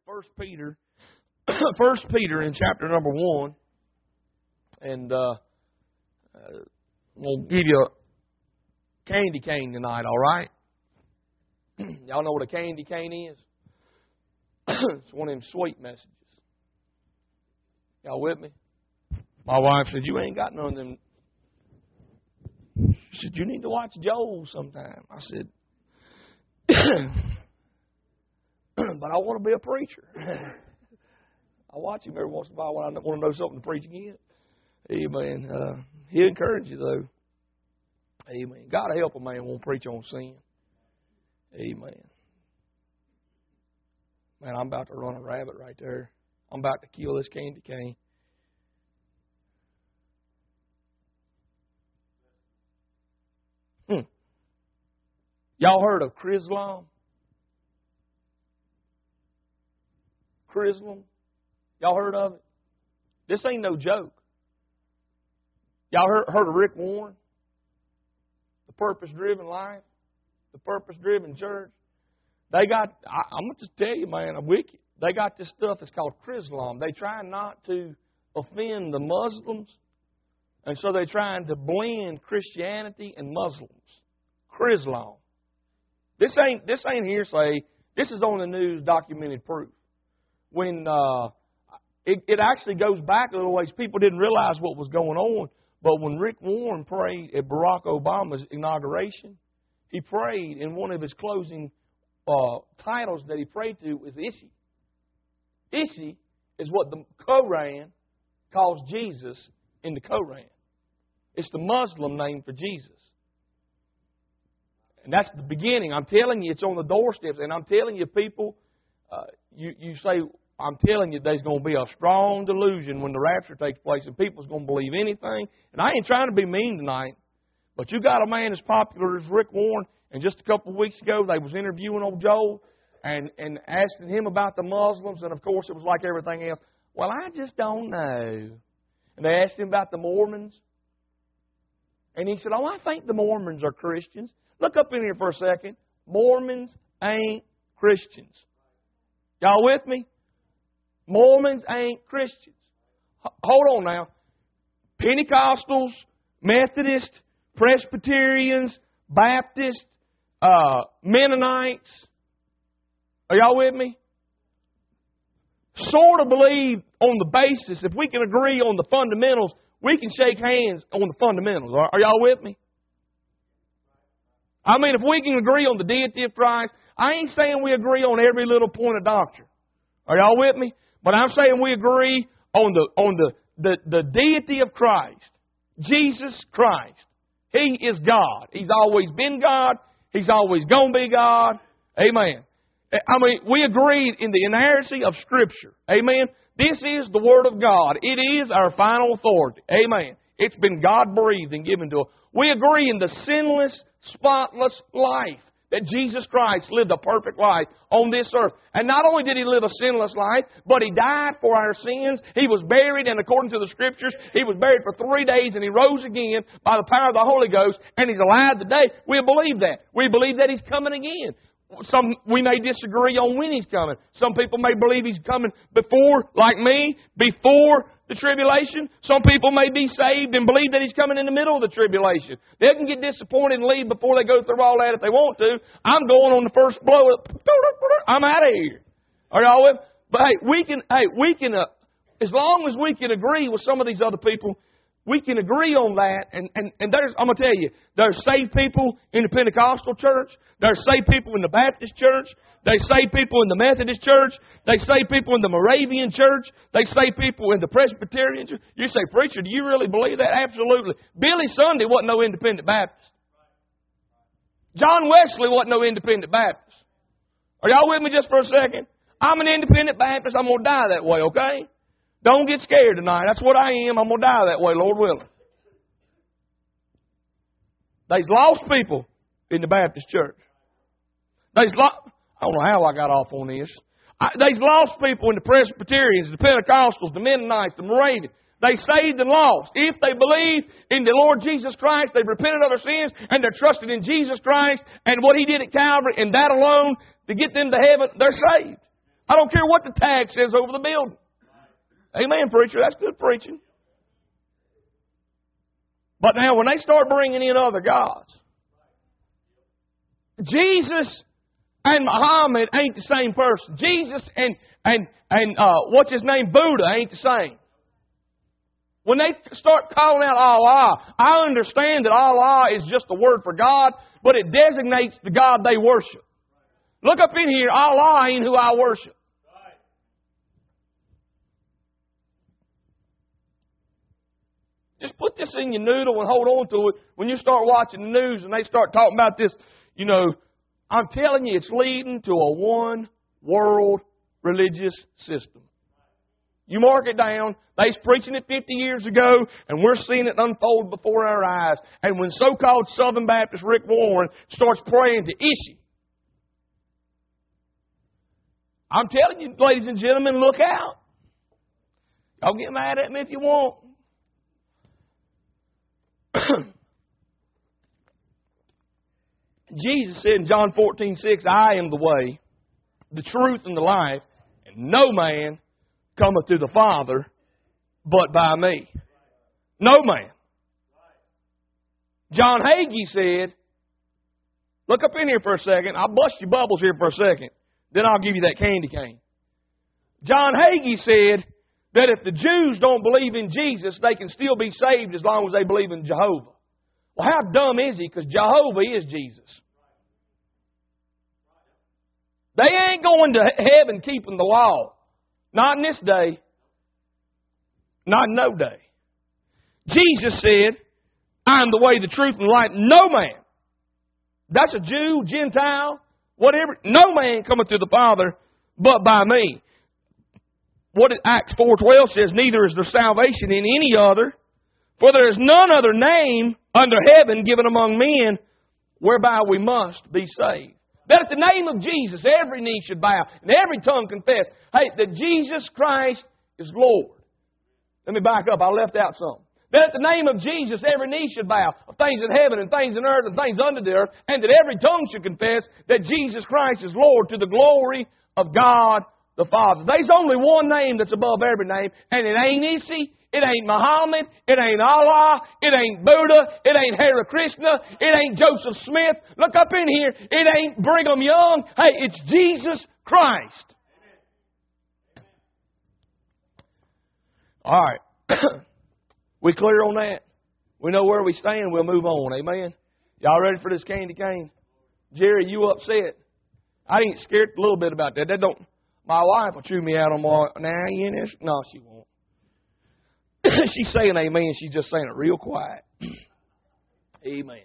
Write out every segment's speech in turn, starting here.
First Peter, First Peter in chapter number 1, and we'll give you a candy cane tonight. All right? Y'all know what a candy cane is? It's one of them sweet messages. Y'all with me? My wife said, "You ain't got none of them." She said, "You need to watch Joel sometime." I said, "But I want to be a preacher." I watch him every once in a while when I want to know something to preach again. Amen. He'll encourage you, though. Amen. God will help a man who won't preach on sin. Amen. Man, I'm about to run a rabbit right there. I'm about to kill this candy cane. Y'all heard of Chrislam? Chrislam? Y'all heard of it? This ain't no joke. Y'all heard of Rick Warren? The Purpose-Driven Life? The Purpose-Driven Church? They got, I'm going to just tell you, man, I'm wicked. They got this stuff that's called Chrislam. They try not to offend the Muslims, and so they're trying to blend Christianity and Muslims. Chrislam. This ain't hearsay. This is on the news, documented proof. When it actually goes back a little ways. People didn't realize what was going on. But when Rick Warren prayed at Barack Obama's inauguration, he prayed in one of his closing titles that he prayed to was Ishi. Ishi is what the Quran calls Jesus in the Quran. It's the Muslim name for Jesus. And that's the beginning. I'm telling you, it's on the doorsteps. And I'm telling you, people, you say, I'm telling you, there's going to be a strong delusion when the rapture takes place, and people's going to believe anything. And I ain't trying to be mean tonight, but you got a man as popular as Rick Warren, and just a couple of weeks ago, they was interviewing old Joel and asking him about the Muslims, and of course, it was like everything else. Well, I just don't know. And they asked him about the Mormons, and he said, "Oh, I think the Mormons are Christians." Look up in here for a second. Mormons ain't Christians. Y'all with me? Mormons ain't Christians. Hold on now. Pentecostals, Methodists, Presbyterians, Baptists, Mennonites. Are y'all with me? Sort of believe on the basis, if we can agree on the fundamentals, we can shake hands on the fundamentals. Are y'all with me? I mean, if we can agree on the deity of Christ, I ain't saying we agree on every little point of doctrine. Are y'all with me? But I'm saying we agree on the deity of Christ. Jesus Christ. He is God. He's always been God. He's always going to be God. Amen. I mean, we agree in the inerrancy of Scripture. Amen. This is the Word of God. It is our final authority. Amen. It's been God-breathed and given to us. We agree in the sinless, spotless life that Jesus Christ lived a perfect life on this earth. And not only did He live a sinless life, but He died for our sins. He was buried, and according to the Scriptures, He was buried for 3 days, and He rose again by the power of the Holy Ghost, and He's alive today. We believe that. We believe that He's coming again. We may disagree on when He's coming. Some people may believe He's coming before, like me, before the tribulation. Some people may be saved and believe that He's coming in the middle of the tribulation. They can get disappointed and leave before they go through all that if they want to. I'm going on the first blow. I'm out of here. Are y'all with? But hey, we can. As long as we can agree with some of these other people, we can agree on that. And there's, I'm going to tell you, there's saved people in the Pentecostal church. There's saved people in the Baptist church. There's saved people in the Methodist church. They save people in the Moravian church. They save people in the Presbyterian church. You say, "Preacher, do you really believe that?" Absolutely. Billy Sunday wasn't no independent Baptist. John Wesley wasn't no independent Baptist. Are y'all with me just for a second? I'm an independent Baptist. I'm going to die that way, okay? Don't get scared tonight. That's what I am. I'm going to die that way, Lord willing. There's lost people in the Baptist church. I don't know how I got off on this. There's lost people in the Presbyterians, the Pentecostals, the Mennonites, the Moravians. They saved and lost. If they believe in the Lord Jesus Christ, they've repented of their sins, and they're trusted in Jesus Christ and what He did at Calvary, and that alone to get them to heaven, they're saved. I don't care what the tag says over the building. Amen, preacher. That's good preaching. But now when they start bringing in other gods, Jesus and Muhammad ain't the same person. Jesus and what's his name, Buddha, ain't the same. When they start calling out Allah, I understand that Allah is just a word for God, but it designates the God they worship. Look up in here, Allah ain't who I worship. Just put this in your noodle and hold on to it. When you start watching the news and they start talking about this, you know, I'm telling you, it's leading to a one-world religious system. You mark it down. They was preaching it 50 years ago, and we're seeing it unfold before our eyes. And when so-called Southern Baptist Rick Warren starts praying to Ishi, I'm telling you, ladies and gentlemen, look out. Y'all get mad at me if you want. Jesus said in John 14:6, I am the way, the truth, and the life, and no man cometh to the Father but by me. No man. John Hagee said, look up in here for a second. I'll bust your bubbles here for a second. Then I'll give you that candy cane. John Hagee said that if the Jews don't believe in Jesus, they can still be saved as long as they believe in Jehovah. Well, how dumb is he? Because Jehovah is Jesus. They ain't going to heaven keeping the law. Not in this day. Not in no day. Jesus said, I am the way, the truth, and the life. No man. That's a Jew, Gentile, whatever. No man cometh to the Father but by me. What Acts 4:12 says, neither is there salvation in any other, for there is none other name under heaven given among men whereby we must be saved. That at the name of Jesus, every knee should bow and every tongue confess, hey, that Jesus Christ is Lord. Let me back up. I left out some. That at the name of Jesus, every knee should bow of things in heaven and things in earth and things under the earth, and that every tongue should confess that Jesus Christ is Lord to the glory of God the Father. There's only one name that's above every name, and it ain't Isi, it ain't Muhammad, it ain't Allah, it ain't Buddha, it ain't Hare Krishna, it ain't Joseph Smith. Look up in here, it ain't Brigham Young. Hey, it's Jesus Christ. All right. We clear on that? We know where we stand, we'll move on. Amen? Y'all ready for this candy cane? Jerry, you upset? I ain't scared a little bit about that. That don't... My wife will chew me out on my... Now, you in this? No, she won't. She's saying amen. She's just saying it real quiet. Amen.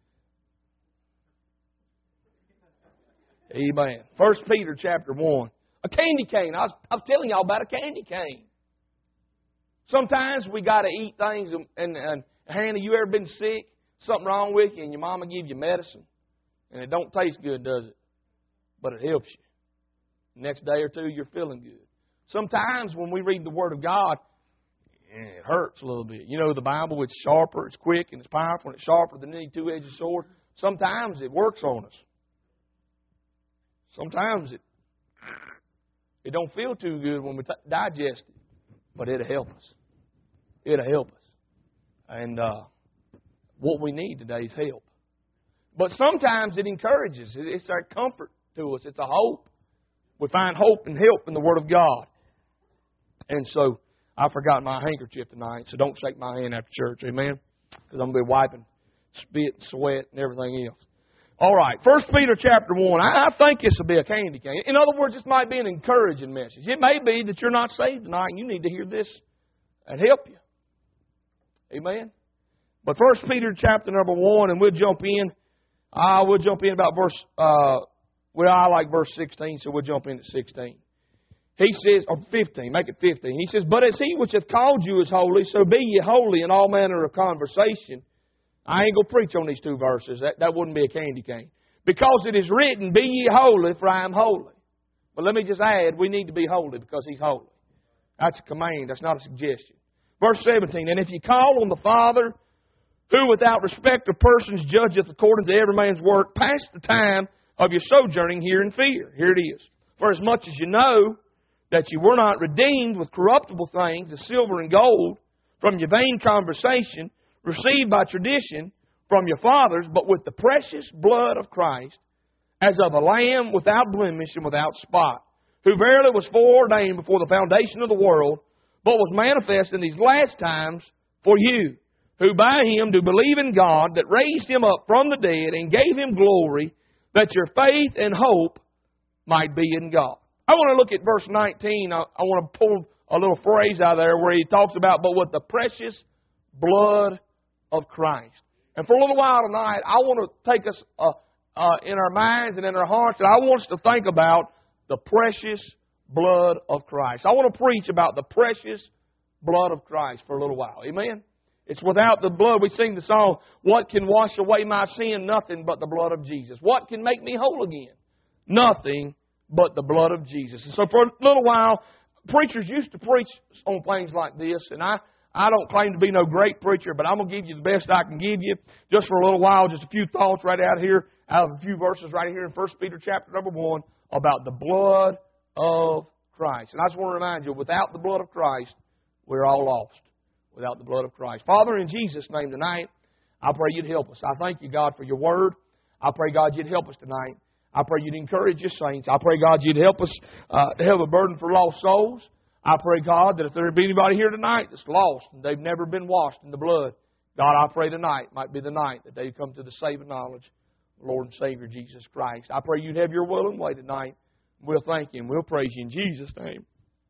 Amen. 1 Peter chapter 1. A candy cane. I was telling y'all about a candy cane. Sometimes we got to eat things. And Hannah, you ever been sick? Something wrong with you and your mama give you medicine. And it don't taste good, does it? But it helps you. Next day or two, you're feeling good. Sometimes when we read the Word of God, it hurts a little bit. You know, the Bible, it's sharper, it's quick, and it's powerful, and it's sharper than any two-edged sword. Sometimes it works on us. Sometimes it don't feel too good when we digest it, but it'll help us. It'll help us. And what we need today is help. But sometimes it encourages. It's our comfort to us. It's a hope. We find hope and help in the Word of God. And so, I forgot my handkerchief tonight, so don't shake my hand after church, amen? Because I'm going to be wiping spit, sweat, and everything else. All right, 1 Peter chapter 1. I think this will be a candy cane. In other words, this might be an encouraging message. It may be that you're not saved tonight, and you need to hear this and help you. Amen? But 1 Peter chapter number 1, and we'll jump in. We'll jump in about verse... I like verse 16, so we'll jump in at 16. He says, or 15, make it 15. He says, but as he which hath called you is holy, so be ye holy in all manner of conversation. I ain't going to preach on these two verses. That wouldn't be a candy cane. Because it is written, be ye holy, for I am holy. But let me just add, we need to be holy because He's holy. That's a command. That's not a suggestion. Verse 17, and if ye call on the Father, who without respect of persons judgeth according to every man's work, pass the time of your sojourning here in fear. Here it is. For as much as you know that you were not redeemed with corruptible things, as silver and gold, from your vain conversation, received by tradition from your fathers, but with the precious blood of Christ, as of a lamb without blemish and without spot, who verily was foreordained before the foundation of the world, but was manifest in these last times for you, who by Him do believe in God, that raised Him up from the dead and gave Him glory, that your faith and hope might be in God. I want to look at verse 19. I want to pull a little phrase out of there where he talks about, but with the precious blood of Christ. And for a little while tonight, I want to take us in our minds and in our hearts, and I want us to think about the precious blood of Christ. I want to preach about the precious blood of Christ for a little while. Amen? It's without the blood. We sing the song, what can wash away my sin? Nothing but the blood of Jesus. What can make me whole again? Nothing but the blood of Jesus. And so for a little while, preachers used to preach on things like this, and I don't claim to be no great preacher, but I'm going to give you the best I can give you just for a little while, just a few thoughts right out here, out of a few verses right here in 1 Peter chapter number 1 about the blood of Christ. And I just want to remind you, without the blood of Christ, we're all lost. Without the blood of Christ. Father, in Jesus' name tonight, I pray You'd help us. I thank You, God, for Your Word. I pray, God, You'd help us tonight. I pray You'd encourage Your saints. I pray, God, You'd help us to have a burden for lost souls. I pray, God, that if there be anybody here tonight that's lost and they've never been washed in the blood, God, I pray tonight might be the night that they come to the saving knowledge of the Lord and Savior Jesus Christ. I pray You'd have Your will and way tonight. We'll thank You and we'll praise You in Jesus' name.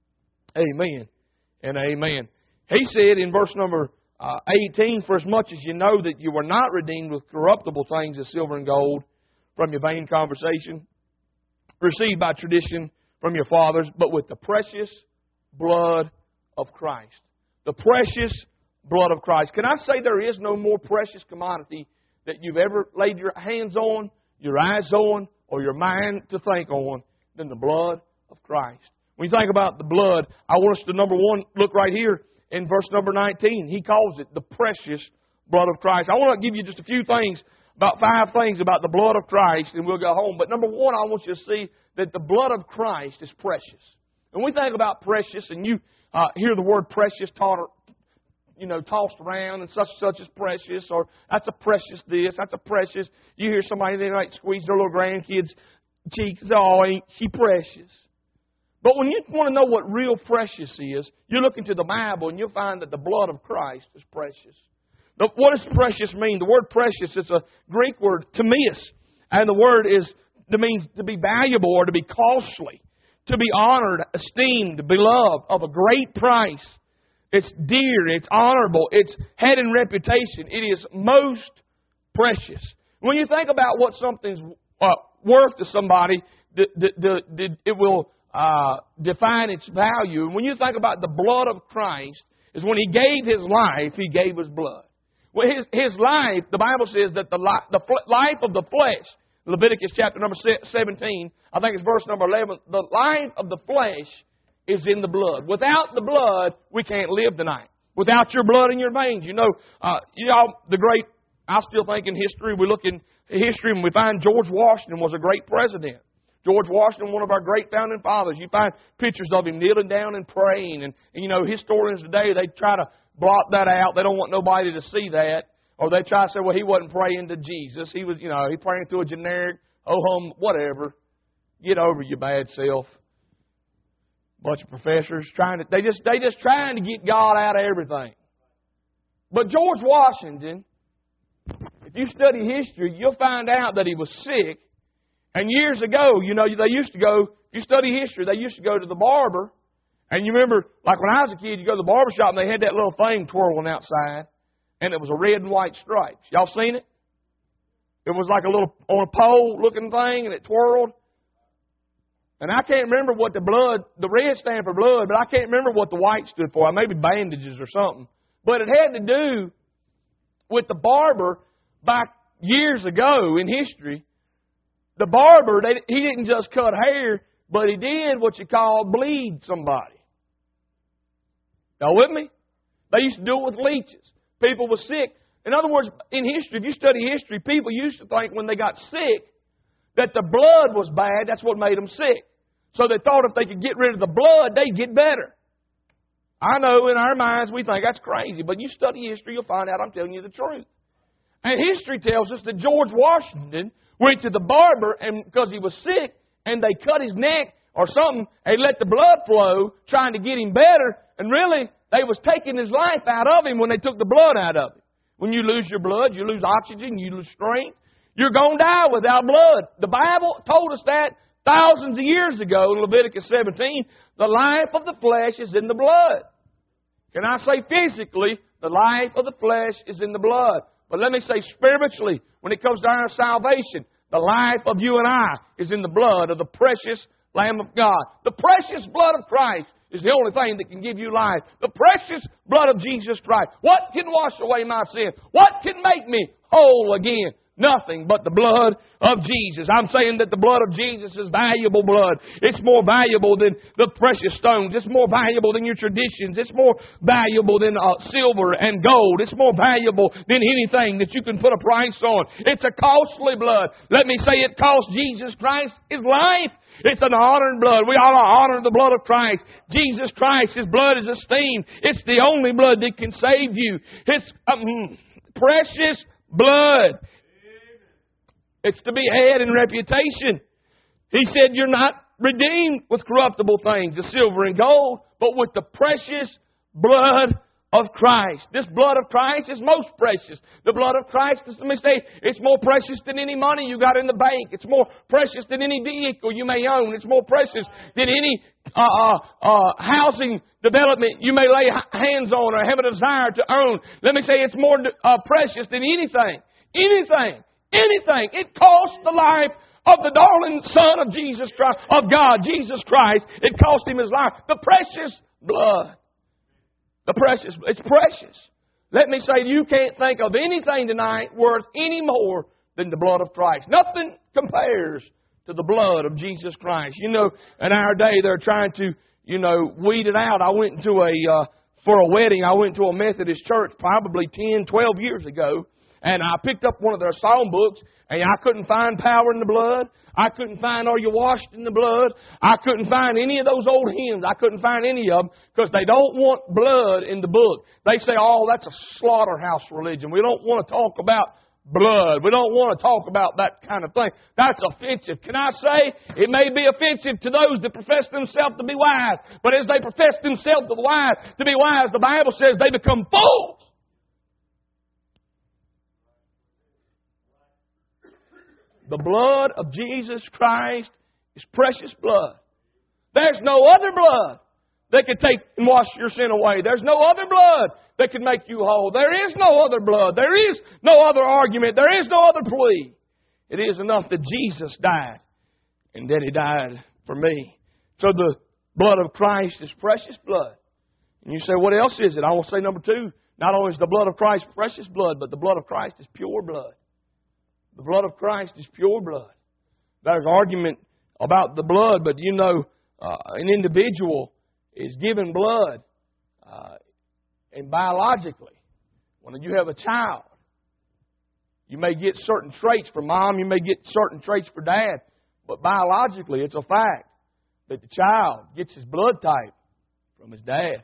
Amen and amen. He said in verse number 18, for as much as you know that you were not redeemed with corruptible things as silver and gold from your vain conversation, received by tradition from your fathers, but with the precious blood of Christ. The precious blood of Christ. Can I say there is no more precious commodity that you've ever laid your hands on, your eyes on, or your mind to think on than the blood of Christ? When you think about the blood, I want us to, number one, look right here in verse number 19. He calls it the precious blood of Christ. I want to give you just a few things, about 5 things about the blood of Christ, and we'll go home. But number one, I want you to see that the blood of Christ is precious. When we think about precious, and you hear the word precious tossed around, and such is precious, or that's a precious this, that's a precious. You hear somebody, they like squeeze their little grandkids' cheeks, oh, ain't she precious? But when you want to know what real precious is, you look into the Bible and you'll find that the blood of Christ is precious. What does precious mean? The word precious is a Greek word, timeus, and the word means to be valuable or to be costly, to be honored, esteemed, beloved, of a great price. It's dear, it's honorable, it's head in reputation. It is most precious. When you think about what something's worth to somebody, it will define its value. And when you think about the blood of Christ, is when He gave His life, He gave His blood. Well, His life, the Bible says that the life of the flesh, Leviticus chapter number 17, I think it's verse number 11, the life of the flesh is in the blood. Without the blood, we can't live tonight. Without your blood in your veins. I still think in history, we look in history and we find George Washington was a great president. George Washington, one of our great founding fathers. You find pictures of him kneeling down and praying. And historians today, they try to blot that out. They don't want nobody to see that. Or they try to say, well, he wasn't praying to Jesus. He was, he praying to a generic, whatever. Get over your bad self. Bunch of professors they just trying to get God out of everything. But George Washington, if you study history, you'll find out that he was sick. And years ago, they used to go, if you study history, they used to go to the barber. And you remember, like when I was a kid, you go to the barber shop and they had that little thing twirling outside. And it was a red and white stripes. Y'all seen it? It was like a little, on a pole looking thing, and it twirled. And I can't remember what the red stand for blood, but I can't remember what the white stood for. Maybe bandages or something. But it had to do with the barber back years ago in history. The barber, he didn't just cut hair, but he did what you call bleed somebody. Y'all with me? They used to do it with leeches. People were sick. In other words, in history, if you study history, people used to think when they got sick that the blood was bad. That's what made them sick. So they thought if they could get rid of the blood, they'd get better. I know in our minds we think that's crazy, but you study history, you'll find out I'm telling you the truth. And history tells us that George Washington went to the barber and because he was sick, and they cut his neck or something, and let the blood flow, trying to get him better, and really, they was taking his life out of him when they took the blood out of him. When you lose your blood, you lose oxygen, you lose strength. You're going to die without blood. The Bible told us that thousands of years ago in Leviticus 17. The life of the flesh is in the blood. Can I say physically, the life of the flesh is in the blood. But let me say spiritually, when it comes to our salvation, the life of you and I is in the blood of the precious Lamb of God. The precious blood of Christ is the only thing that can give you life. The precious blood of Jesus Christ. What can wash away my sin? What can make me whole again? Nothing but the blood of Jesus. I'm saying that the blood of Jesus is valuable blood. It's more valuable than the precious stones. It's more valuable than your traditions. It's more valuable than silver and gold. It's more valuable than anything that you can put a price on. It's a costly blood. Let me say it cost Jesus Christ His life. It's an honored blood. We ought to honor the blood of Christ. Jesus Christ, His blood is esteemed. It's the only blood that can save you. It's precious blood. It's to be had in reputation. He said, you're not redeemed with corruptible things, the silver and gold, but with the precious blood of Christ. This blood of Christ is most precious. The blood of Christ, let me say, it's more precious than any money you got in the bank. It's more precious than any vehicle you may own. It's more precious than any housing development you may lay hands on or have a desire to own. Let me say, it's more precious than anything. Anything. It cost the life of the darling Son of Jesus Christ, of God, Jesus Christ. It cost Him His life. The precious blood. It's precious. Let me say, you can't think of anything tonight worth any more than the blood of Christ. Nothing compares to the blood of Jesus Christ. You know, in our day, they're trying to, weed it out. I went into for a wedding, I went to a Methodist church probably 10, 12 years ago. And I picked up one of their song books, and I couldn't find power in the blood. I couldn't find are you washed in the blood. I couldn't find any of those old hymns. I couldn't find any of them because they don't want blood in the book. They say, oh, that's a slaughterhouse religion. We don't want to talk about blood. We don't want to talk about that kind of thing. That's offensive. Can I say, it may be offensive to those that profess themselves to be wise, but as they profess themselves to be wise, the Bible says they become fools. The blood of Jesus Christ is precious blood. There's no other blood that can take and wash your sin away. There's no other blood that can make you whole. There is no other blood. There is no other argument. There is no other plea. It is enough that Jesus died and that He died for me. So the blood of Christ is precious blood. And you say, what else is it? I will say number 2. Not only is the blood of Christ precious blood, but the blood of Christ is pure blood. The blood of Christ is pure blood. There's argument about the blood, but an individual is given blood and biologically. When you have a child, you may get certain traits from mom, you may get certain traits for dad, but biologically it's a fact that the child gets his blood type from his dad.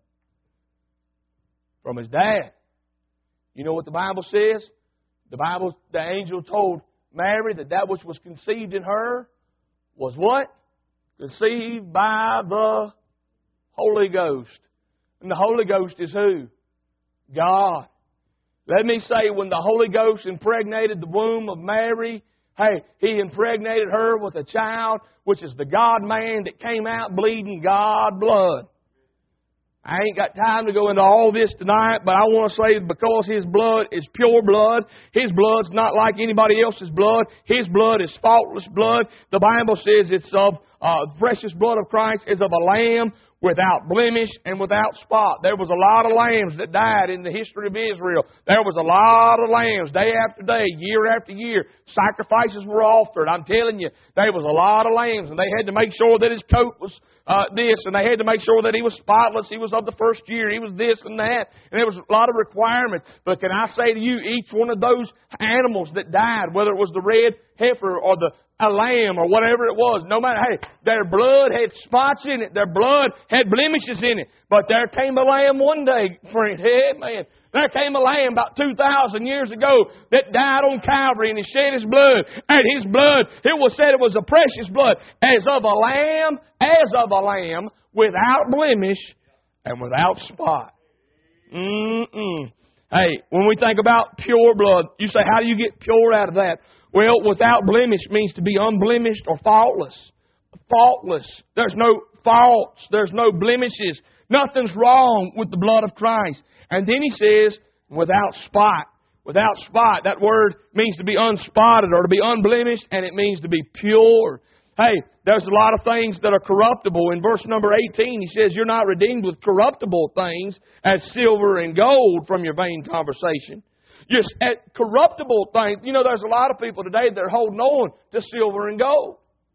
From his dad. You know what the Bible says? The angel told Mary that which was conceived in her was what? Conceived by the Holy Ghost. And the Holy Ghost is who? God. Let me say, when the Holy Ghost impregnated the womb of Mary, He impregnated her with a child, which is the God-man that came out bleeding God blood. I ain't got time to go into all this tonight, but I want to say because His blood is pure blood, His blood's not like anybody else's blood. His blood is faultless blood. The Bible says it's of precious blood of Christ is of a lamb without blemish and without spot. There was a lot of lambs that died in the history of Israel. There was a lot of lambs day after day, year after year. Sacrifices were offered. I'm telling you, there was a lot of lambs, and they had to make sure that his coat was this, and they had to make sure that he was spotless. He was of the first year. He was this and that. And there was a lot of requirements. But can I say to you, each one of those animals that died, whether it was the red heifer or the a lamb or whatever it was. No matter, hey, their blood had spots in it. Their blood had blemishes in it. But there came a lamb one day, friend. Hey, man. There came a lamb about 2,000 years ago that died on Calvary and he shed his blood. And his blood, it was said it was a precious blood, as of a lamb, without blemish and without spot. Hey, when we think about pure blood, you say, how do you get pure out of that? Well, without blemish means to be unblemished or faultless. Faultless. There's no faults. There's no blemishes. Nothing's wrong with the blood of Christ. And then he says, without spot. Without spot. That word means to be unspotted or to be unblemished, and it means to be pure. Hey, there's a lot of things that are corruptible. In verse number 18, he says, you're not redeemed with corruptible things as silver and gold from your vain conversation. Just at corruptible things. You know, there's a lot of people today that are holding on to silver and gold.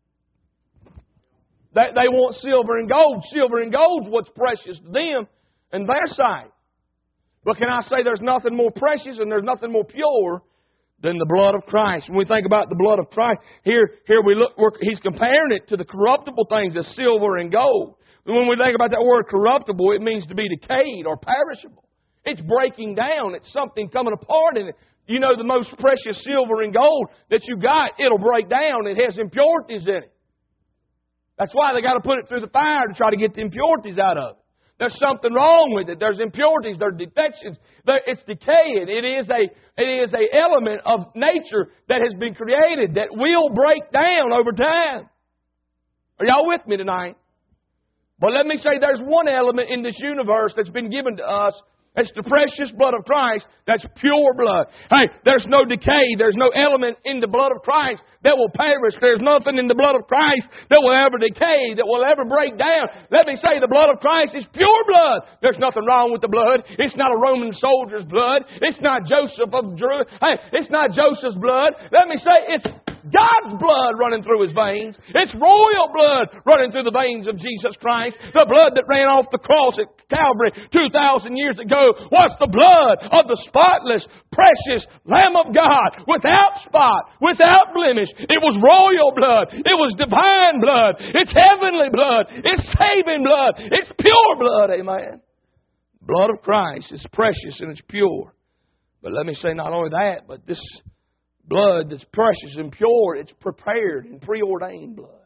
They want silver and gold. Silver and gold's what's precious to them in their sight. But can I say there's nothing more precious and there's nothing more pure than the blood of Christ? When we think about the blood of Christ, here we look. He's comparing it to the corruptible things as silver and gold. When we think about that word corruptible, it means to be decayed or perishable. It's breaking down. It's something coming apart in it. You know, the most precious silver and gold that you got, it'll break down. It has impurities in it. That's why they got to put it through the fire to try to get the impurities out of it. There's something wrong with it. There's impurities. There's defections. It's decaying. It is a element of nature that has been created that will break down over time. Are y'all with me tonight? But let me say there's one element in this universe that's been given to us. It's the precious blood of Christ. That's pure blood. Hey, there's no decay. There's no element in the blood of Christ that will perish. There's nothing in the blood of Christ that will ever decay, that will ever break down. Let me say the blood of Christ is pure blood. There's nothing wrong with the blood. It's not a Roman soldier's blood. It's not Joseph of Jerusalem. Hey, it's not Joseph's blood. Let me say it's God's blood running through His veins. It's royal blood running through the veins of Jesus Christ. The blood that ran off the cross at Calvary 2,000 years ago was the blood of the spotless, precious Lamb of God, without spot, without blemish. It was royal blood. It was divine blood. It's heavenly blood. It's saving blood. It's pure blood. Amen. The blood of Christ is precious and it's pure. But let me say not only that, but this blood that's precious and pure, it's prepared and preordained blood.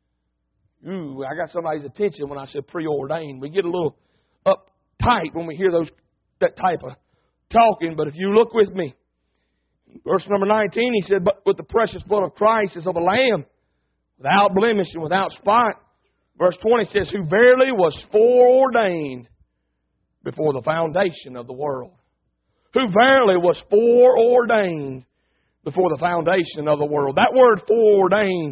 Ooh, I got somebody's attention when I said preordained. We get a little uptight when we hear that type of talking. But if you look with me, verse number 19, he said, but with the precious blood of Christ as of a lamb, without blemish and without spot. Verse 20 says, who verily was foreordained before the foundation of the world. Who verily was foreordained before the foundation of the world. That word foreordained,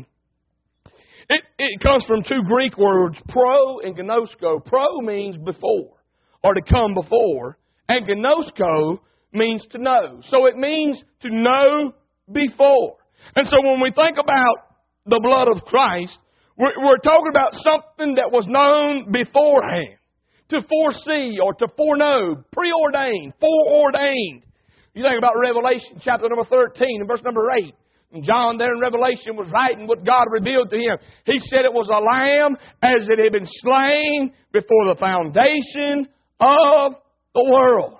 it comes from two Greek words, pro and gnosko. Pro means before, or to come before, and gnosko means to know. So it means to know before. And so when we think about the blood of Christ, we're talking about something that was known beforehand, to foresee or to foreknow, preordained, foreordained. You think about Revelation chapter number 13 and verse number 8. And John there in Revelation was writing what God revealed to him. He said it was a lamb as it had been slain before the foundation of the world.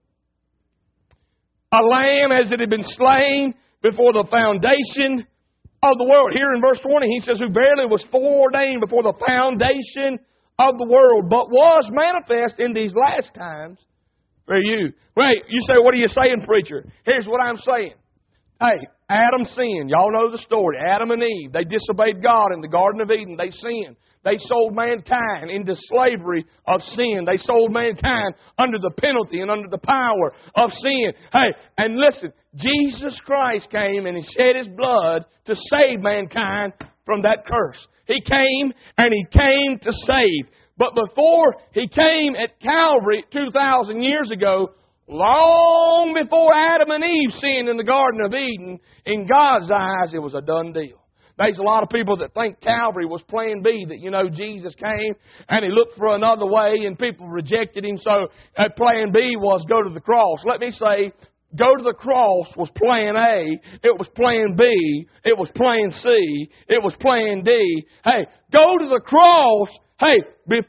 A lamb as it had been slain before the foundation of the world. Here in verse 20 he says, who verily was foreordained before the foundation of the world, but was manifest in these last times for you. Wait, you say, what are you saying, preacher? Here's what I'm saying. Hey, Adam sinned. Y'all know the story. Adam and Eve, they disobeyed God in the Garden of Eden. They sinned. They sold mankind into slavery of sin. They sold mankind under the penalty and under the power of sin. Hey, and listen, Jesus Christ came and He shed His blood to save mankind from that curse. He came and He came to save. But before He came at Calvary 2,000 years ago, long before Adam and Eve sinned in the Garden of Eden, in God's eyes it was a done deal. There's a lot of people that think Calvary was plan B, that, you know, Jesus came and He looked for another way and people rejected Him, so plan B was go to the cross. Let me say, go to the cross was plan A, it was plan B, it was plan C, it was plan D. Hey, go to the cross. Hey,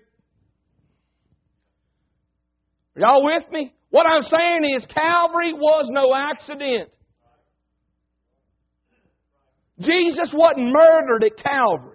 are y'all with me? What I'm saying is Calvary was no accident. Jesus wasn't murdered at Calvary.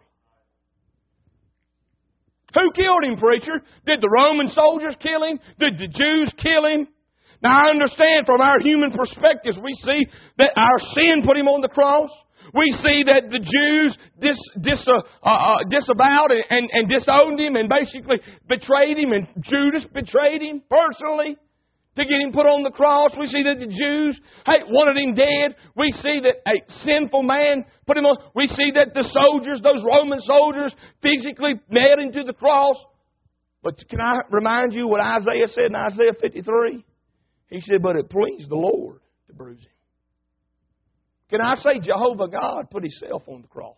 Who killed Him, preacher? Did the Roman soldiers kill Him? Did the Jews kill Him? Now I understand from our human perspectives, we see that our sin put Him on the cross. We see that the Jews disavowed and disowned Him and basically betrayed Him, and Judas betrayed Him personally to get Him put on the cross. We see that the Jews, wanted Him dead. We see that a sinful man put Him on. We see that the soldiers, those Roman soldiers, physically nailed Him to the cross. But can I remind you what Isaiah said in Isaiah 53? He said, but it pleased the Lord to bruise Him. Can I say Jehovah God put Himself on the cross?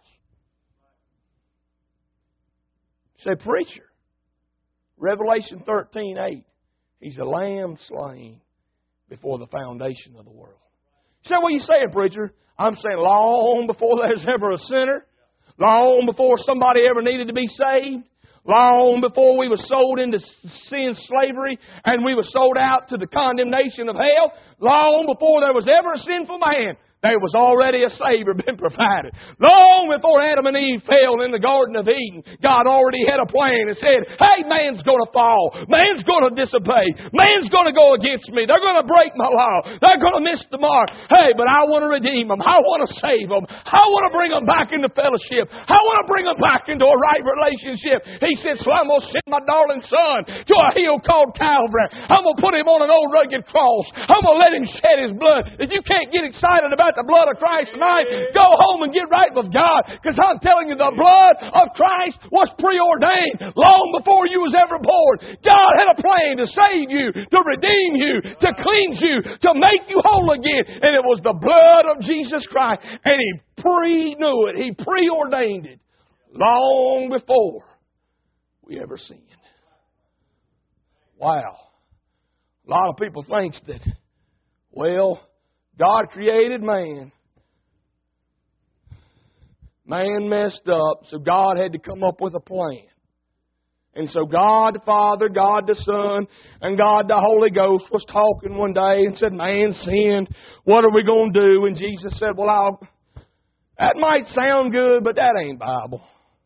Say, preacher, Revelation 13:8. He's a lamb slain before the foundation of the world. So what are you saying, preacher? I'm saying long before there's ever a sinner, long before somebody ever needed to be saved, long before we were sold into sin slavery and we were sold out to the condemnation of hell, long before there was ever a sinful man, there was already a Savior been provided. Long before Adam and Eve fell in the Garden of Eden, God already had a plan and said, hey, man's going to fall. Man's going to disobey. Man's going to go against me. They're going to break my law. They're going to miss the mark. Hey, but I want to redeem them. I want to save them. I want to bring them back into fellowship. I want to bring them back into a right relationship. He said, so I'm going to send my darling son to a hill called Calvary. I'm going to put him on an old rugged cross. I'm going to let him shed his blood. If you can't get excited about the blood of Christ tonight, go home and get right with God, because I'm telling you, the blood of Christ was preordained long before you was ever born. God had a plan to save you, to redeem you, to cleanse you, to make you whole again, and it was the blood of Jesus Christ, and He pre-knew it. He preordained it long before we ever sinned. Wow. A lot of people think that, well, God created man. Man messed up, so God had to come up with a plan. And so God the Father, God the Son, and God the Holy Ghost was talking one day and said, man sinned. What are we going to do? And Jesus said, well, that might sound good, but that ain't Bible.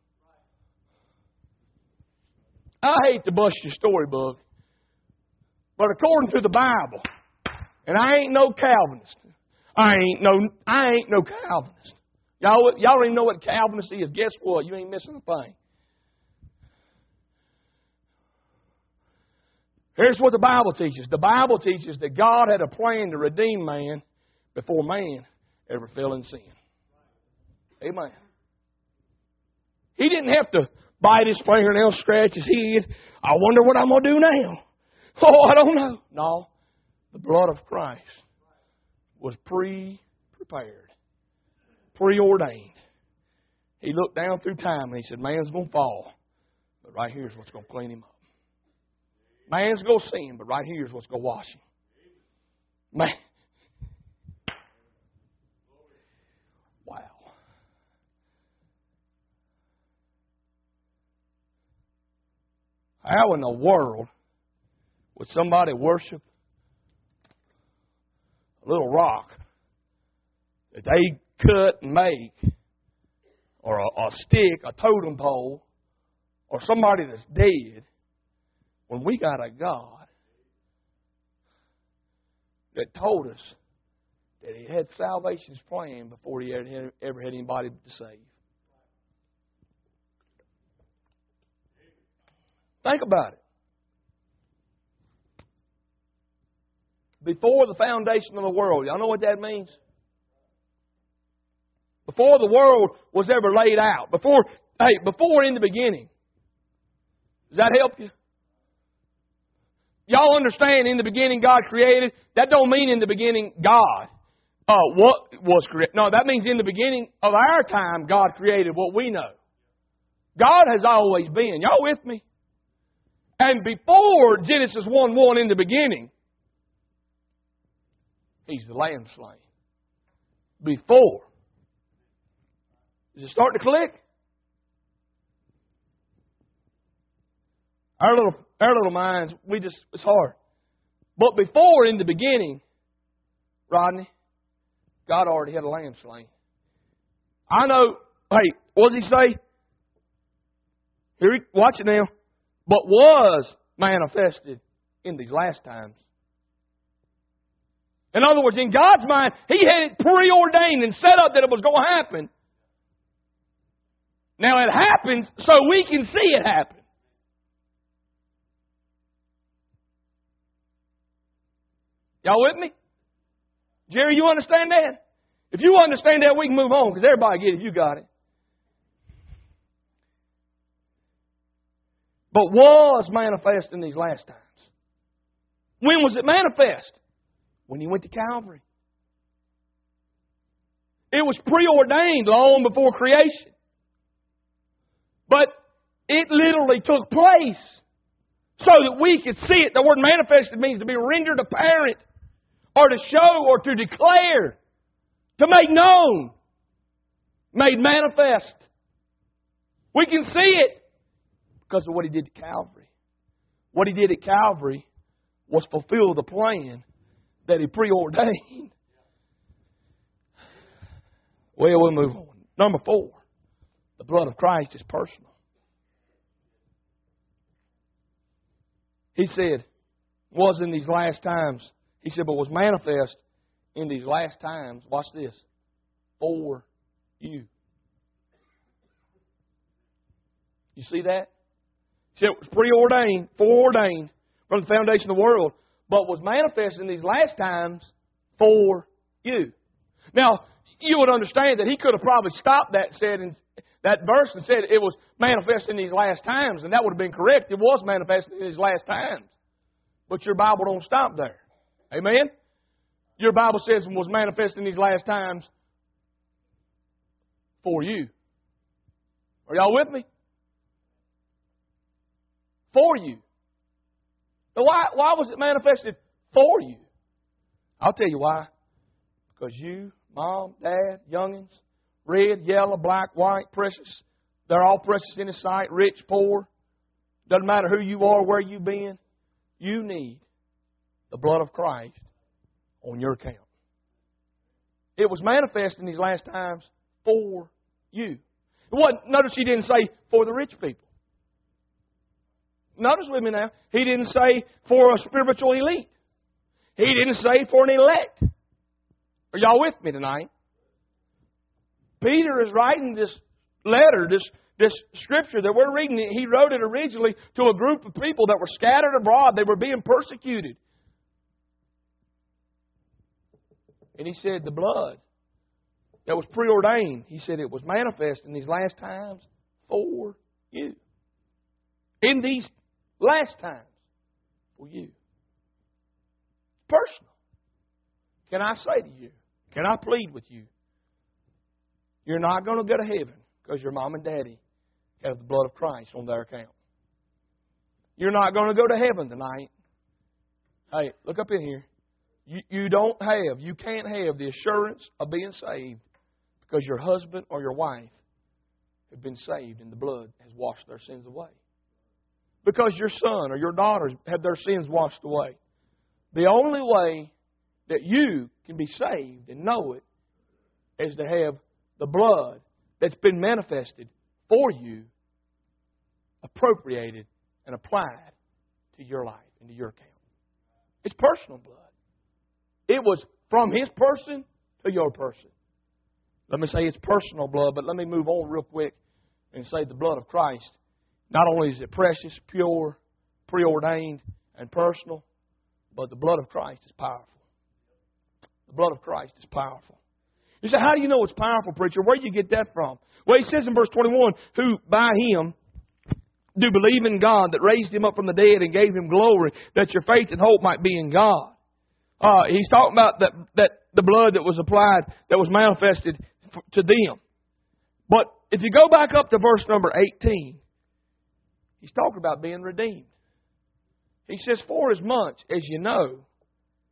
I hate to bust your storybook, but according to the Bible, and I ain't no Calvinist. I ain't no Calvinist. Y'all don't even know what Calvinist is. Guess what? You ain't missing a thing. Here's what the Bible teaches. The Bible teaches that God had a plan to redeem man before man ever fell in sin. Amen. He didn't have to bite his fingernails, scratch his head. I wonder what I'm going to do now. Oh, I don't know. No. The blood of Christ was prepared, preordained. He looked down through time and He said, man's going to fall, but right here's what's going to clean him up. Man's going to sin, but right here's what's going to wash him. Man. Wow. How in the world would somebody worship a little rock that they cut and make, or a stick, a totem pole, or somebody that's dead, when we got a God that told us that He had salvation's plan before He ever had anybody to save? Think about it. Before the foundation of the world. Y'all know what that means? Before the world was ever laid out. Before in the beginning. Does that help you? Y'all understand in the beginning God created? That don't mean in the beginning God what was created. No, that means in the beginning of our time God created what we know. God has always been. Y'all with me? And before Genesis 1:1 in the beginning, He's the lamb slain. Before. Is it starting to click? Our little minds, it's hard. But before, in the beginning, Rodney, God already had a lamb slain. I know, hey, what does He say? Here, watch it now. But was manifested in these last times. In other words, in God's mind, He had it preordained and set up that it was going to happen. Now it happens so we can see it happen. Y'all with me? Jerry, you understand that? If you understand that, we can move on, because everybody get it. You got it. But was manifest in these last times. When was it manifest? When He went to Calvary. It was preordained long before creation. But it literally took place so that we could see it. The word manifested means to be rendered apparent, or to show, or to declare, to make known, made manifest. We can see it because of what He did at Calvary. What He did at Calvary was fulfill the plan that He preordained. Well, we'll move on. Number 4, the blood of Christ is personal. He said, was in these last times. He said, but was manifest in these last times. Watch this. For you. You see that? He said it was preordained, foreordained from the foundation of the world, but was manifest in these last times for you. Now, you would understand that he could have probably stopped that, said in that verse, and said it was manifest in these last times, and that would have been correct. It was manifest in these last times. But your Bible don't stop there. Amen? Your Bible says it was manifest in these last times for you. Are y'all with me? For you. Now, why was it manifested for you? I'll tell you why. Because you, Mom, Dad, youngins, red, yellow, black, white, precious, they're all precious in His sight, rich, poor. Doesn't matter who you are, where you've been. You need the blood of Christ on your account. It was manifest in these last times for you. Notice He didn't say for the rich people. Notice with me now, He didn't say for a spiritual elite. He didn't say for an elect. Are y'all with me tonight? Peter is writing this letter, this scripture that we're reading. He wrote it originally to a group of people that were scattered abroad. They were being persecuted. And he said the blood that was preordained, he said it was manifest in these last times for you. In these last times for you. Personal. Can I say to you, can I plead with you? You're not going to go to heaven because your mom and daddy have the blood of Christ on their account. You're not going to go to heaven tonight. Hey, look up in here. You can't have the assurance of being saved because your husband or your wife have been saved and the blood has washed their sins away. Because your son or your daughters have their sins washed away. The only way that you can be saved and know it is to have the blood that's been manifested for you appropriated and applied to your life and to your account. It's personal blood. It was from His person to your person. Let me say it's personal blood, but let me move on real quick and say the blood of Christ. Not only is it precious, pure, preordained, and personal, but the blood of Christ is powerful. The blood of Christ is powerful. You say, how do you know it's powerful, preacher? Where do you get that from? Well, he says in verse 21, who by Him do believe in God that raised Him up from the dead and gave Him glory, that your faith and hope might be in God. He's talking about that the blood that was applied, that was manifested to them. But if you go back up to verse number 18, he's talking about being redeemed. He says, for as much as you know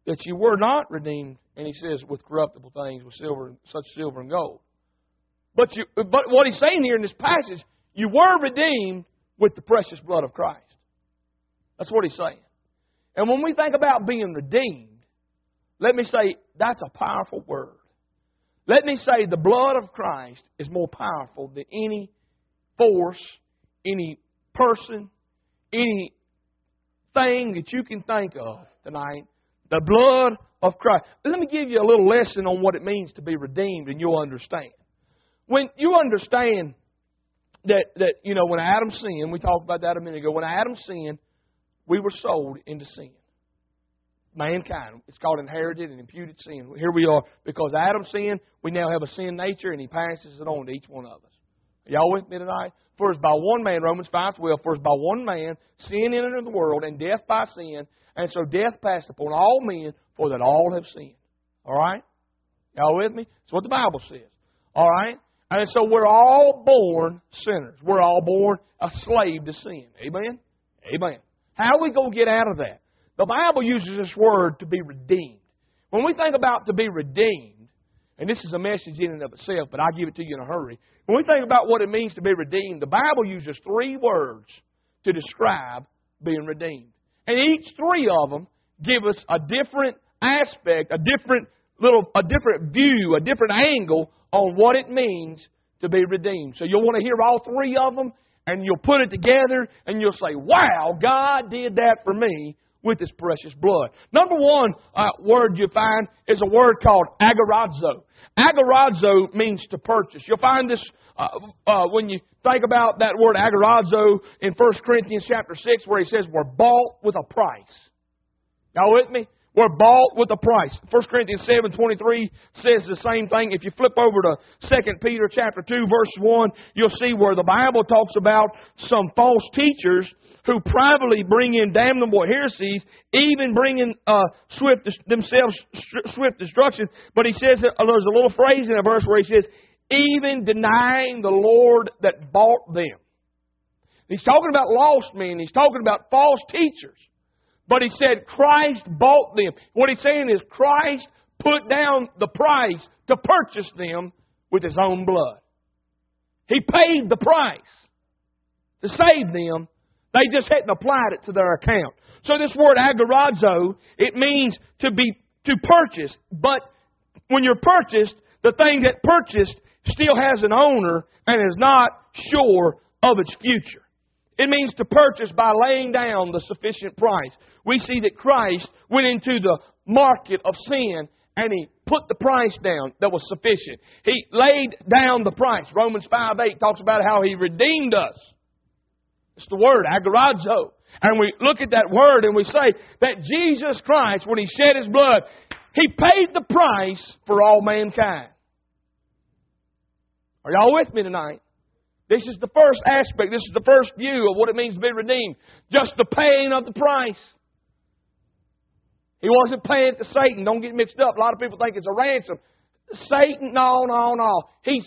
that you were not redeemed, and he says, with corruptible things, with such silver and gold. But what he's saying here in this passage, you were redeemed with the precious blood of Christ. That's what he's saying. And when we think about being redeemed, let me say that's a powerful word. Let me say the blood of Christ is more powerful than any force, any person, anything that you can think of tonight. The blood of Christ. Let me give you a little lesson on what it means to be redeemed, and you'll understand. When you understand that when Adam sinned, we talked about that a minute ago, when Adam sinned, we were sold into sin. Mankind. It's called inherited and imputed sin. Here we are. Because Adam sinned, we now have a sin nature, and he passes it on to each one of us. Are y'all with me tonight? For as by one man, Romans 5:12, for as by one man sin entered into the world, and death by sin, and so death passed upon all men, for that all have sinned. All right? Y'all with me? That's what the Bible says. All right? And so we're all born sinners. We're all born a slave to sin. Amen? Amen. How are we going to get out of that? The Bible uses this word to be redeemed. When we think about to be redeemed, and this is a message in and of itself, but I'll give it to you in a hurry. When we think about what it means to be redeemed, the Bible uses 3 words to describe being redeemed. And each 3 of them give us a different aspect, a different view, a different angle on what it means to be redeemed. So you'll want to hear all 3 of them, and you'll put it together, and you'll say, wow, God did that for me with His precious blood. Number 1 word you find is a word called agorazo. Agorazo means to purchase. You'll find this when you think about that word agorazo in 1 Corinthians chapter 6, where he says we're bought with a price. Y'all with me? We're bought with a price. 1 Corinthians 7:23 says the same thing. If you flip over to 2 Peter chapter 2, verse 1, you'll see where the Bible talks about some false teachers who privately bring in damnable heresies, even bringing themselves swift destruction. But he says that there's a little phrase in a verse where he says, even denying the Lord that bought them. He's talking about lost men. He's talking about false teachers. But he said Christ bought them. What he's saying is Christ put down the price to purchase them with His own blood. He paid the price to save them. They just hadn't applied it to their account. So this word agorazo, it means to purchase. But when you're purchased, the thing that purchased still has an owner and is not sure of its future. It means to purchase by laying down the sufficient price. We see that Christ went into the market of sin and He put the price down that was sufficient. He laid down the price. Romans 5:8 talks about how He redeemed us. It's the word, agorazo. And we look at that word and we say that Jesus Christ, when He shed His blood, He paid the price for all mankind. Are y'all with me tonight? This is the first aspect. This is the first view of what it means to be redeemed. Just the paying of the price. He wasn't paying it to Satan. Don't get mixed up. A lot of people think it's a ransom. Satan, no. He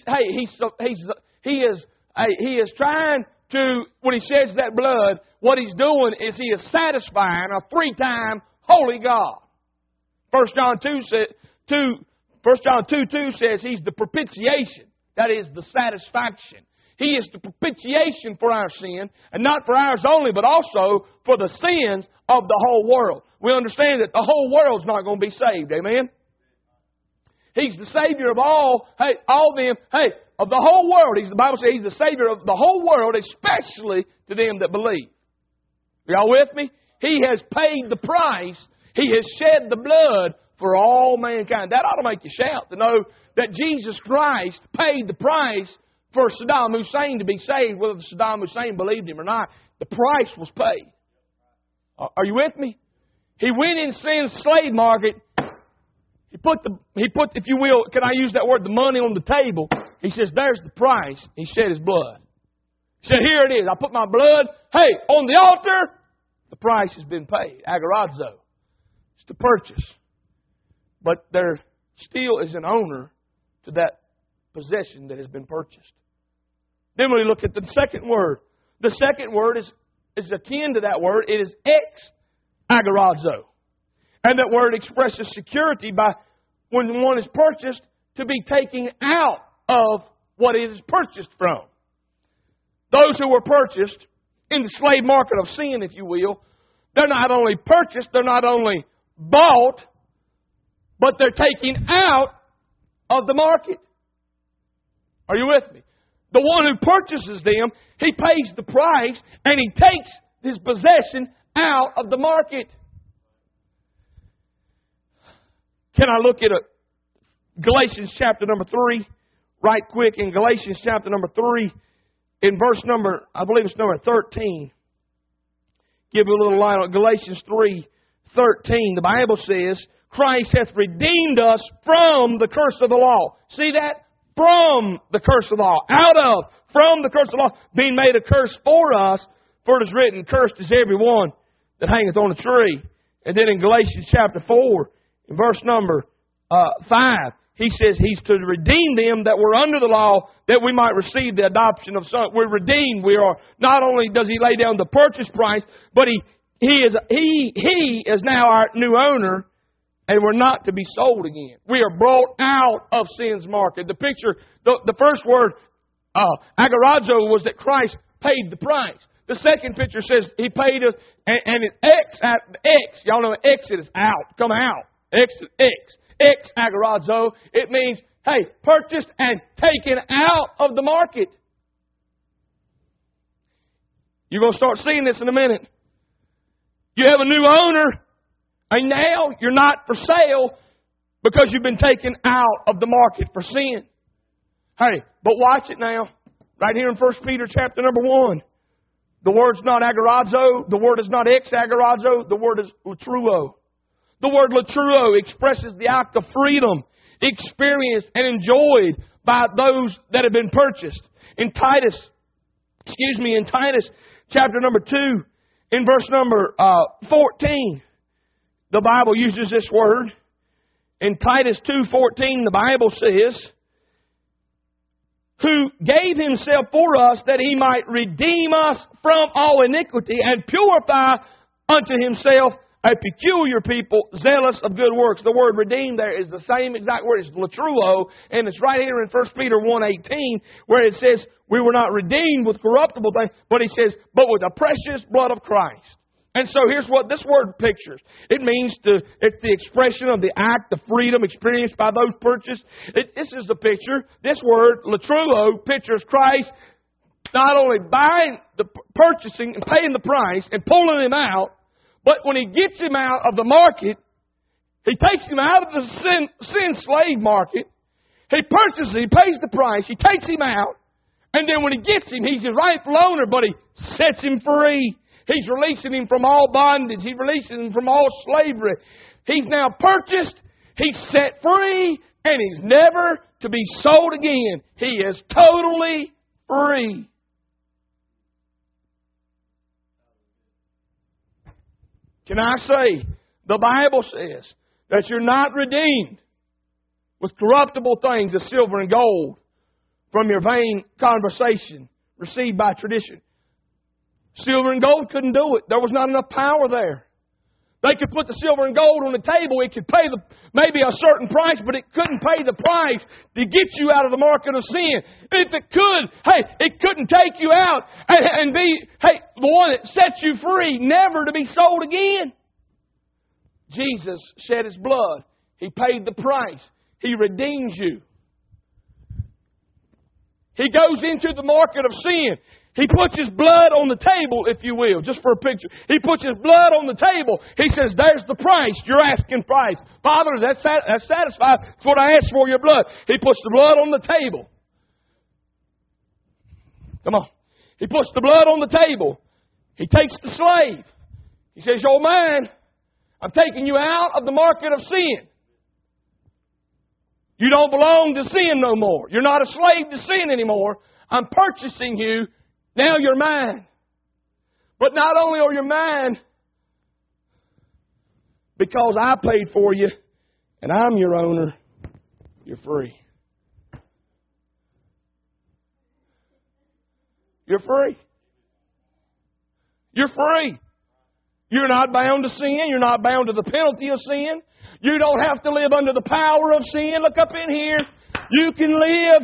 is trying to, when He sheds that blood, what He's doing is He is satisfying a 3-time holy God. 1 John 2 says He's the propitiation. That is the satisfaction. He is the propitiation for our sin, and not for ours only, but also for the sins of the whole world. We understand that the whole world's not going to be saved. Amen? He's the Savior of all of the whole world. The Bible says He's the Savior of the whole world, especially to them that believe. Are y'all with me? He has paid the price. He has shed the blood for all mankind. That ought to make you shout to know that Jesus Christ paid the price for Saddam Hussein to be saved, whether Saddam Hussein believed Him or not. The price was paid. Are you with me? He went in sin's slave market. He put, if you will, can I use that word, the money on the table. He says, there's the price. He shed His blood. He said, here it is. I put my blood, on the altar. The price has been paid. Agorazo. It's to purchase. But there still is an owner to that possession that has been purchased. Then we look at the second word. The second word is akin to that word. It is ex-agorazo. And that word expresses security by when one is purchased to be taken out of what it is purchased from. Those who were purchased in the slave market of sin, if you will, they're not only purchased, they're not only bought, but they're taken out of the market. Are you with me? The one who purchases them, he pays the price and he takes his possession out of the market. Can I look at Galatians chapter number 3 right quick? In Galatians chapter number 3, in verse number, I believe it's number 13. Give you a little light on Galatians 3:13. The Bible says, Christ hath redeemed us from the curse of the law. See that? From the curse of the law. Out of, from the curse of the law, being made a curse for us. For it is written, cursed is every one that hangeth on a tree. And then in Galatians chapter 4, in verse number 5, he says he's to redeem them that were under the law, that we might receive the adoption of sons. We're redeemed. We are. Not only does he lay down the purchase price, but he is now our new owner, and we're not to be sold again. We are brought out of sin's market. The picture, the first word, agorazo, was that Christ paid the price. The second picture says he paid us, and it's X. Y'all know exit is out, come out. Exit, X, agorazo. It means, hey, purchased and taken out of the market. You're going to start seeing this in a minute. You have a new owner, and now you're not for sale because you've been taken out of the market for sin. Hey, but watch it now. Right here in 1 Peter chapter number 1. The word's not agorazo. The word is not ex-agorazo. The word is latruo. The word latruo expresses the act of freedom experienced and enjoyed by those that have been purchased. In Titus chapter number 2, in verse number 14, the Bible uses this word. In Titus 2:14, the Bible says, who gave himself for us that he might redeem us from all iniquity and purify unto himself a peculiar people, zealous of good works. The word redeem there is the same exact word as latruo, and it's right here in 1 Peter 1:18, where it says, we were not redeemed with corruptible things, but he says, but with the precious blood of Christ. And so here's what this word pictures. It means it's the expression of the act of freedom experienced by those purchased. This is the picture. This word, latruo, pictures Christ not only buying, purchasing and paying the price and pulling him out, but when he gets him out of the market, he takes him out of the sin slave market. He purchases, he pays the price, he takes him out, and then when he gets him, he's his rightful owner, but he sets him free. He's releasing him from all bondage. He's releasing him from all slavery. He's now purchased. He's set free. And he's never to be sold again. He is totally free. Can I say, the Bible says that you're not redeemed with corruptible things of silver and gold from your vain conversation received by tradition. Silver and gold couldn't do it. There was not enough power there. They could put the silver and gold on the table. It could pay maybe a certain price, but it couldn't pay the price to get you out of the market of sin. If it could, hey, it couldn't take you out and be, hey, the one that sets you free, never to be sold again. Jesus shed His blood. He paid the price. He redeems you. He goes into the market of sin. He puts His blood on the table, if you will, just for a picture. He puts His blood on the table. He says, there's the price. You're asking price. Father, that's satisfied. That's what I asked for, your blood. He puts the blood on the table. Come on. He puts the blood on the table. He takes the slave. He says, you're mine. I'm taking you out of the market of sin. You don't belong to sin no more. You're not a slave to sin anymore. I'm purchasing you. Now you're mine. But not only are you mine, because I paid for you and I'm your owner, you're free. You're free. You're free. You're not bound to sin. You're not bound to the penalty of sin. You don't have to live under the power of sin. Look up in here. You can live.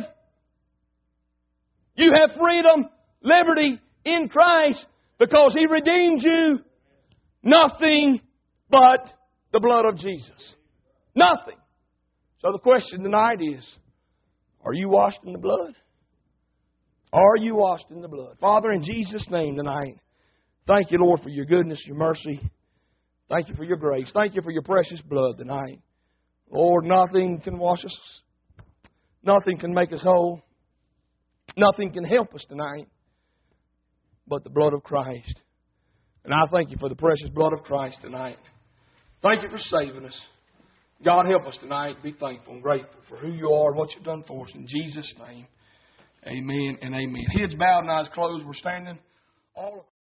You have freedom, liberty in Christ because He redeemed you. Nothing but the blood of Jesus. Nothing. So the question tonight is, are you washed in the blood? Are you washed in the blood? Father, in Jesus' name tonight, thank you, Lord, for your goodness, your mercy. Thank you for your grace. Thank you for your precious blood tonight. Lord, nothing can wash us. Nothing can make us whole. Nothing can help us tonight but the blood of Christ. And I thank you for the precious blood of Christ tonight. Thank you for saving us. God, help us tonight. Be thankful and grateful for who you are and what you've done for us. In Jesus' name, amen and amen. Heads bowed and eyes closed. We're standing all